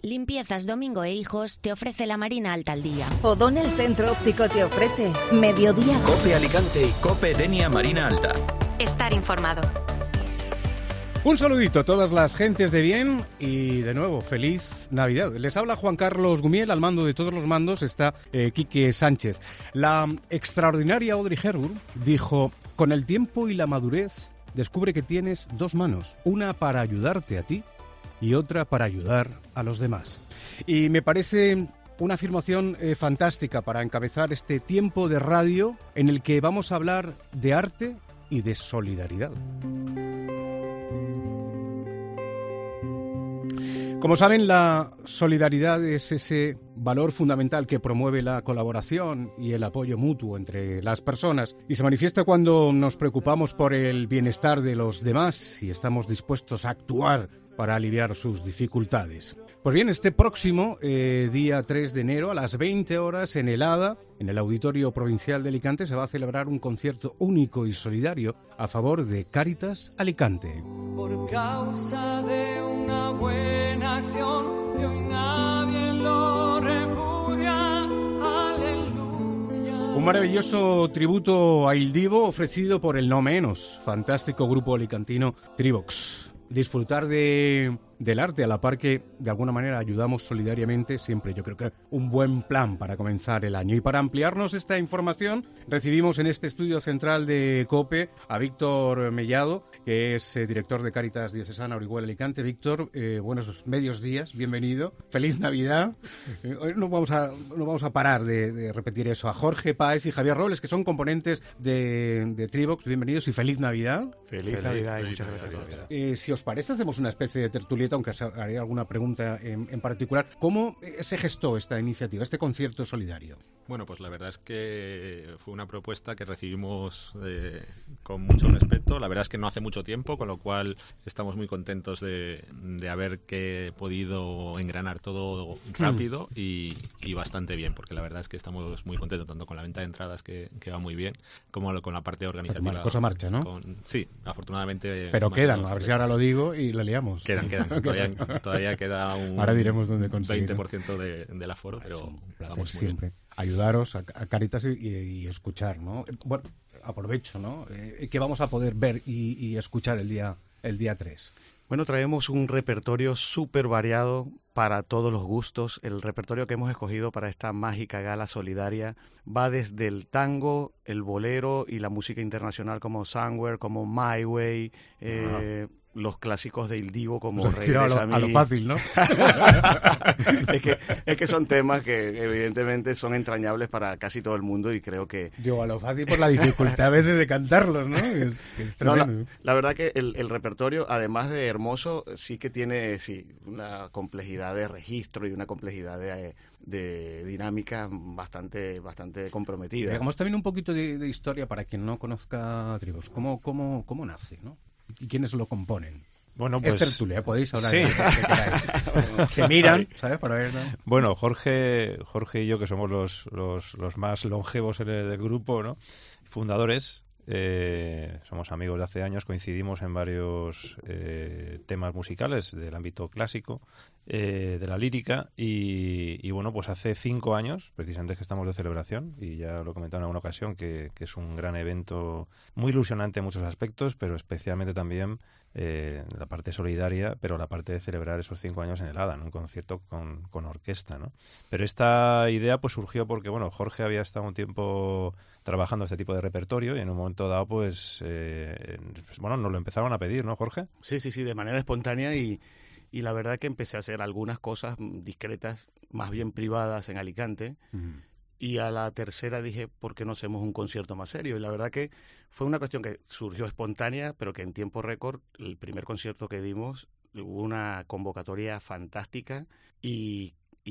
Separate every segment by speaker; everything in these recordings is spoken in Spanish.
Speaker 1: Limpiezas Domingo e Hijos te ofrece la Marina Alta al día.
Speaker 2: O'Donnell Centro Óptico te ofrece Mediodía.
Speaker 3: COPE Alicante y COPE Denia Marina Alta.
Speaker 1: Estar informado.
Speaker 4: Un saludito a todas las gentes de bien y de nuevo, feliz Navidad. Les habla Juan Carlos Gumiel, al mando de todos los mandos está Quique Sánchez. La extraordinaria Audrey Hepburn dijo: con el tiempo y la madurez descubre que tienes dos manos, una para ayudarte a ti y otra para ayudar a los demás. Y me parece una afirmación fantástica para encabezar este tiempo de radio en el que vamos a hablar de arte y de solidaridad. Como saben, la solidaridad es ese valor fundamental que promueve la colaboración y el apoyo mutuo entre las personas y se manifiesta cuando nos preocupamos por el bienestar de los demás y estamos dispuestos a actuar para aliviar sus dificultades. Pues bien, este próximo día 3 de enero a las 20 horas en el ADA, en el Auditorio Provincial de Alicante, se va a celebrar un concierto único y solidario a favor de Cáritas Alicante.
Speaker 5: Por causa de una buena acción, y hoy nadie lo repudia. Aleluya.
Speaker 4: Un maravilloso tributo a Il Divo ofrecido por el no menos fantástico grupo alicantino Trivox. Disfrutar del arte a la par que de alguna manera ayudamos solidariamente siempre, yo creo que un buen plan para comenzar el año. Y para ampliarnos esta información recibimos en este estudio central de COPE a Víctor Mellado, que es director de Cáritas Diocesana Orihuela Alicante. Víctor, buenos medios días, bienvenido, feliz Navidad. Hoy no vamos a parar de repetir eso. A Jorge Páez y Javier Robles, que son componentes de Trivox, bienvenidos y feliz Navidad.
Speaker 6: Feliz Navidad y muchas gracias.
Speaker 4: Si os parece, hacemos una especie de tertulia, aunque haré alguna pregunta en particular. ¿Cómo se gestó esta iniciativa, este concierto solidario?
Speaker 6: Bueno, pues la verdad es que fue una propuesta que recibimos con mucho respeto. La verdad es que no hace mucho tiempo, con lo cual estamos muy contentos de haber podido engranar todo rápido y bastante bien, porque la verdad es que estamos muy contentos tanto con la venta de entradas, que va muy bien, como con la parte organizativa.
Speaker 4: La cosa marcha, ¿no?
Speaker 6: Sí, afortunadamente.
Speaker 4: Pero quedan, a ver si ahora lo digo y lo liamos.
Speaker 6: Quedan. Todavía queda un
Speaker 4: ahora diremos dónde conseguir
Speaker 6: 20% del aforo, pero vamos muy
Speaker 4: siempre bien. Ayudaros a Cáritas y escuchar, ¿no? Bueno, aprovecho, ¿no? ¿Qué vamos a poder ver y escuchar el día 3?
Speaker 7: Bueno, traemos un repertorio súper variado para todos los gustos. El repertorio que hemos escogido para esta mágica gala solidaria va desde el tango, el bolero y la música internacional como Somewhere, como My Way, los clásicos de Il Divo como Regresa a mí.
Speaker 4: A lo fácil, ¿no?
Speaker 7: es que son temas que evidentemente son entrañables para casi todo el mundo y creo que...
Speaker 4: Digo, a lo fácil por la dificultad a veces de cantarlos, ¿no? Es tremendo.
Speaker 7: No, la verdad que el repertorio, además de hermoso, sí que tiene una complejidad de registro y una complejidad de dinámica bastante comprometida.
Speaker 4: Digamos también un poquito de historia para quien no conozca Trivox. ¿Cómo nace, no? ¿Y quiénes lo componen?
Speaker 8: Bueno, pues...
Speaker 4: Es tertulia, podéis hablar
Speaker 8: sí.
Speaker 4: de lo que queráis. Se miran, ¿sabes? Para ver, ¿no?
Speaker 8: Bueno, Jorge y yo, que somos los más longevos del grupo, ¿no? Fundadores, somos amigos de hace años, coincidimos en varios temas musicales del ámbito clásico, de la lírica y bueno, pues hace 5 años precisamente que estamos de celebración y ya lo he comentado en alguna ocasión que es un gran evento muy ilusionante en muchos aspectos, pero especialmente también la parte solidaria, pero la parte de celebrar esos 5 años en el ADA, en un concierto con orquesta, ¿no? Pero esta idea pues surgió porque, bueno, Jorge había estado un tiempo trabajando este tipo de repertorio y en un momento dado pues bueno, nos lo empezaron a pedir, ¿no, Jorge?
Speaker 7: Sí, de manera espontánea y la verdad que empecé a hacer algunas cosas discretas, más bien privadas en Alicante. Y a la tercera dije, ¿por qué no hacemos un concierto más serio? Y la verdad que fue una cuestión que surgió espontánea, pero que en tiempo récord, el primer concierto que dimos, hubo una convocatoria fantástica y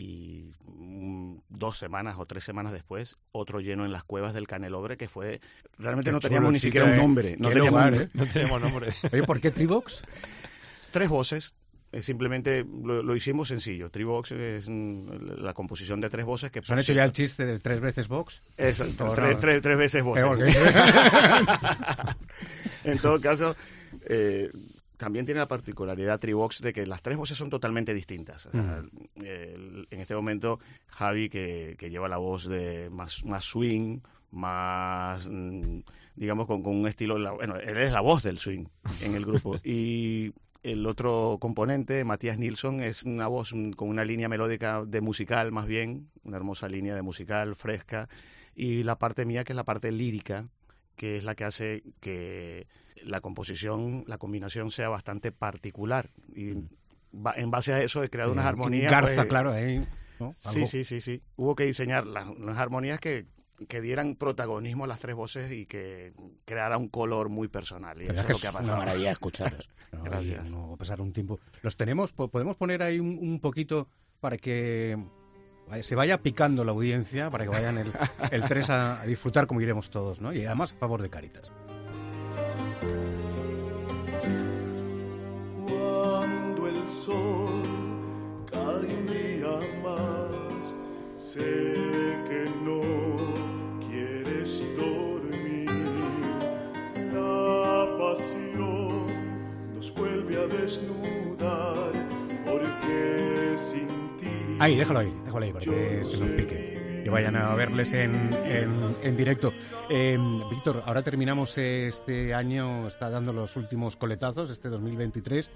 Speaker 7: 2 semanas o 3 semanas después, otro lleno en las cuevas del Canelobre, que fue... Realmente no teníamos ni siquiera un nombre.
Speaker 8: No teníamos nombre.
Speaker 4: Oye, ¿por qué Trivox?
Speaker 7: 3 voces. Simplemente lo hicimos sencillo. Trivox es la composición de 3 voces que...
Speaker 4: ¿Os han hecho ya el chiste de 3 veces Vox?
Speaker 7: Exacto, 3 veces voces. En todo caso, también tiene la particularidad Trivox de que las tres voces son totalmente distintas. O sea, en este momento, Javi, que lleva la voz de más swing, más, digamos, con un estilo... Bueno, él es la voz del swing en el grupo. Y el otro componente, Matías Nilsson, es una voz con una línea melódica de musical, más bien, una hermosa línea de musical, fresca. Y la parte mía, que es la parte lírica, que es la que hace que la composición, la combinación sea bastante particular. Y en base a eso he creado unas armonías...
Speaker 4: Garza, claro, ahí, ¿no?
Speaker 7: Sí. Hubo que diseñar unas armonías que dieran protagonismo a las tres voces y que creara un color muy personal. Y eso es lo que ha pasado.
Speaker 9: Una maravilla escucharos.
Speaker 7: Gracias.
Speaker 4: No va a pasar un tiempo. ¿Los tenemos? ¿Podemos poner ahí un poquito para que se vaya picando la audiencia, para que vayan el 3 a disfrutar como iremos todos, ¿no? Y además a favor de Cáritas.
Speaker 10: Cuando el sol cae un día más, sé que no quieres dormir. La pasión nos vuelve a desnudar, porque sin ti...
Speaker 4: Ahí, déjalo ahí, para que se nos pique. Que vayan a verles en directo. Víctor, ahora terminamos este año, está dando los últimos coletazos, este 2023.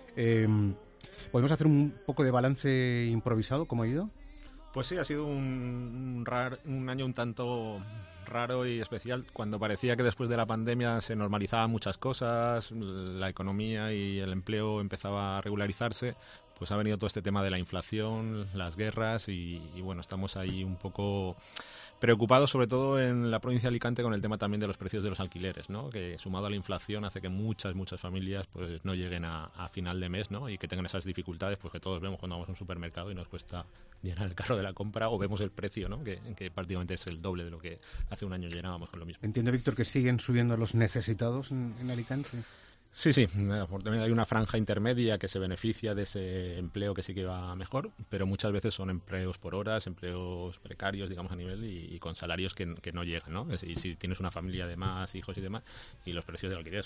Speaker 4: ¿Podemos hacer un poco de balance improvisado? ¿Cómo ha ido?
Speaker 6: Pues sí, ha sido un año un tanto raro y especial, cuando parecía que después de la pandemia se normalizaban muchas cosas, la economía y el empleo empezaba a regularizarse. Pues ha venido todo este tema de la inflación, las guerras y bueno, estamos ahí un poco preocupados, sobre todo en la provincia de Alicante, con el tema también de los precios de los alquileres, ¿no? Que sumado a la inflación hace que muchas familias pues no lleguen a final de mes, ¿no? Y que tengan esas dificultades pues que todos vemos cuando vamos a un supermercado y nos cuesta llenar el carro de la compra, o vemos el precio, ¿no? Que prácticamente es el doble de lo que hace un año llenábamos con lo mismo.
Speaker 4: Entiendo, Víctor, que siguen subiendo los necesitados en Alicante.
Speaker 6: Sí, hay una franja intermedia que se beneficia de ese empleo que sí que va mejor, pero muchas veces son empleos por horas, empleos precarios, digamos, a nivel y con salarios que no llegan, ¿no? Y si tienes una familia de más hijos y demás, y los precios del alquiler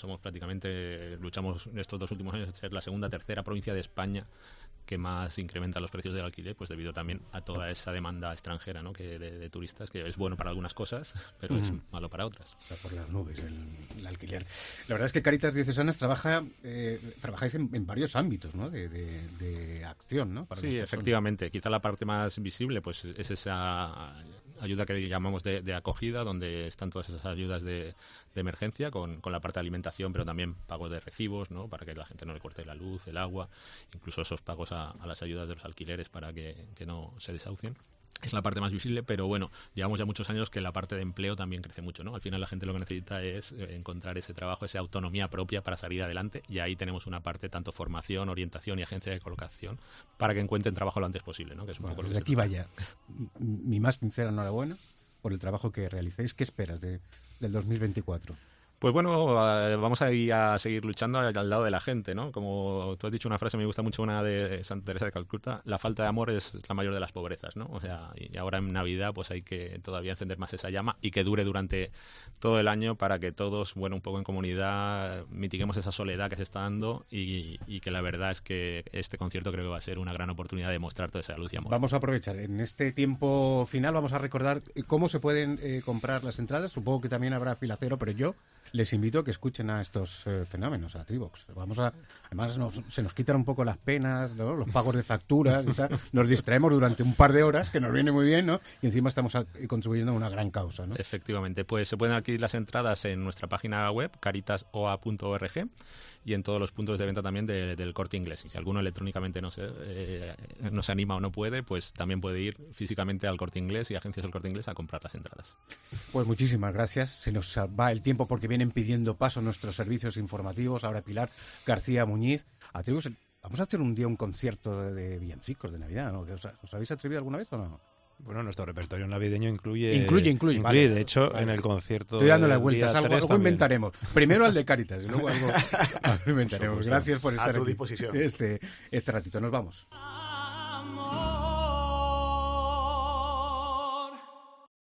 Speaker 6: luchamos estos 2 últimos años de ser la segunda, tercera provincia de España que más incrementa los precios del alquiler, pues debido también a toda esa demanda extranjera, ¿no? Que de turistas, que es bueno para algunas cosas, pero es malo para otras.
Speaker 4: Está por las nubes el alquiler. La verdad es que Cáritas Diocesanas trabajáis en varios ámbitos, ¿no? de acción, ¿no? Para
Speaker 6: sí, efectivamente. Quizá la parte más visible pues es esa ayuda que llamamos de acogida, donde están todas esas ayudas de emergencia con la parte de alimentación, pero también pagos de recibos, ¿no? Para que la gente no le corte la luz, el agua, incluso esos pagos a las ayudas de los alquileres para que no se desahucien. Es la parte más visible, pero bueno, llevamos ya muchos años que la parte de empleo también crece mucho, ¿no? Al final la gente lo que necesita es encontrar ese trabajo, esa autonomía propia para salir adelante, y ahí tenemos una parte tanto formación, orientación y agencia de colocación para que encuentren trabajo lo antes posible, ¿no? Que es un poco lo que
Speaker 4: desde aquí vaya mi más sincera enhorabuena por el trabajo que realizáis. ¿Qué esperas del 2024?
Speaker 6: Pues bueno, vamos a ir a seguir luchando al lado de la gente, ¿no? Como tú has dicho una frase, me gusta mucho una de Santa Teresa de Calcuta: la falta de amor es la mayor de las pobrezas, ¿no? O sea, y ahora en Navidad pues hay que todavía encender más esa llama y que dure durante todo el año, para que todos, bueno, un poco en comunidad, mitiguemos esa soledad que se está dando y que la verdad es que este concierto creo que va a ser una gran oportunidad de mostrar toda esa luz y amor.
Speaker 4: Vamos a aprovechar. En este tiempo final vamos a recordar cómo se pueden comprar las entradas. Supongo que también habrá fila cero, pero yo les invito a que escuchen a estos fenómenos, a Trivox. Además se nos quitan un poco las penas, ¿no? Los pagos de facturas y tal. Nos distraemos durante un par de horas, que nos viene muy bien, ¿no? Y encima estamos contribuyendo a una gran causa, ¿no?
Speaker 6: Efectivamente, pues se pueden adquirir las entradas en nuestra página web, caritasoa.org, y en todos los puntos de venta también del Corte Inglés. Y si alguno electrónicamente no se anima o no puede, pues también puede ir físicamente al Corte Inglés y agencias del Corte Inglés a comprar las entradas.
Speaker 4: Pues muchísimas gracias. Se nos va el tiempo porque vienen pidiendo paso nuestros servicios informativos. Ahora Pilar García Muñiz. Vamos a hacer un día un concierto de villancicos de Navidad, ¿no? ¿Os habéis atrevido alguna vez o no?
Speaker 8: Bueno, nuestro repertorio navideño incluye.
Speaker 4: Vale.
Speaker 8: De hecho, en el concierto.
Speaker 4: Estoy dándole vueltas. Algo inventaremos. Primero al de Cáritas y luego algo inventaremos. Gracias por estar
Speaker 7: a tu disposición.
Speaker 4: Este ratito. Nos vamos.
Speaker 5: Amor.